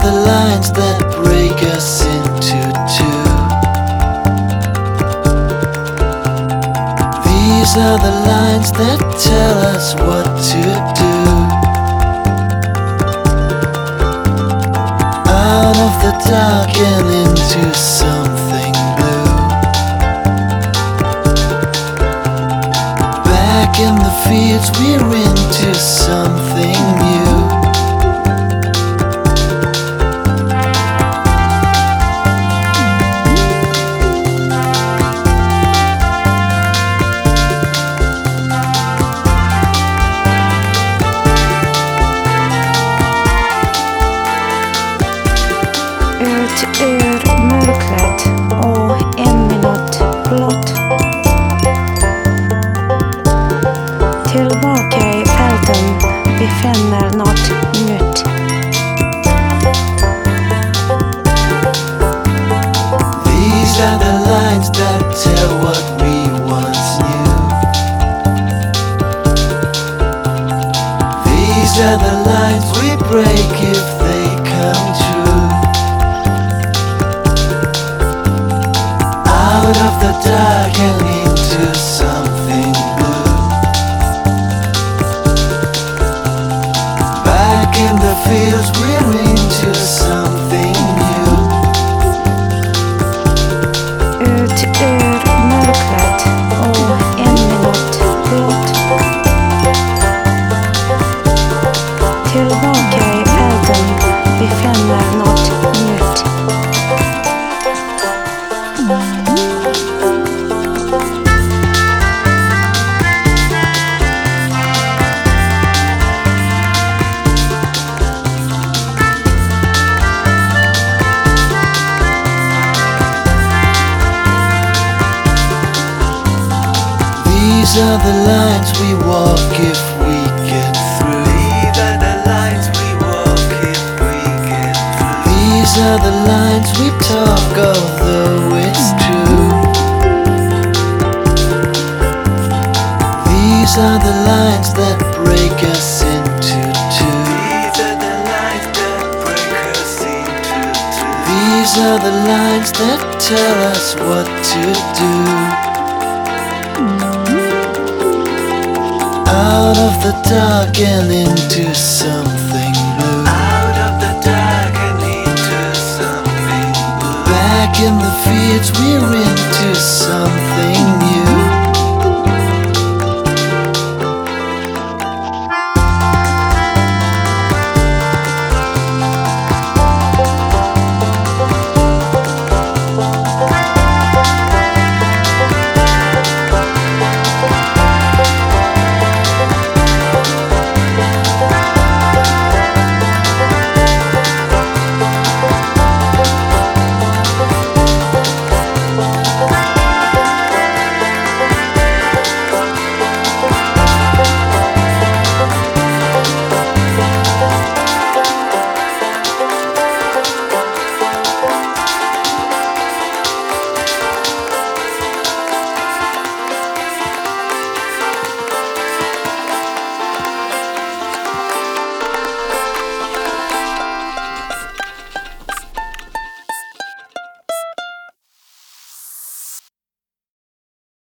the lines that break us into two. These are the lines that tell us what to do. Out of the dark and into something blue. Back in the fields we're into something new. Ut ur mörkret och in i något blått. Tillbaka i fälten, vi finner något nytt. These are the lines that tell what we once knew. These are the lines we break if they come true. Out of the dark and into something blue. Back in the fields we're into something new. Ut ur mörkret och in i något blått. Tillbaka i fälten, vi finner något nytt. These are the lines we walk if we get through. These are the lines we walk if we get through. These are the lines we talk although it's true. These are the lines that break us into two. These are the lines that break us into two. These are the lines that tell us what to do. Out of the dark and into something blue. Out of the dark and into something blue. Back in the fields we're into something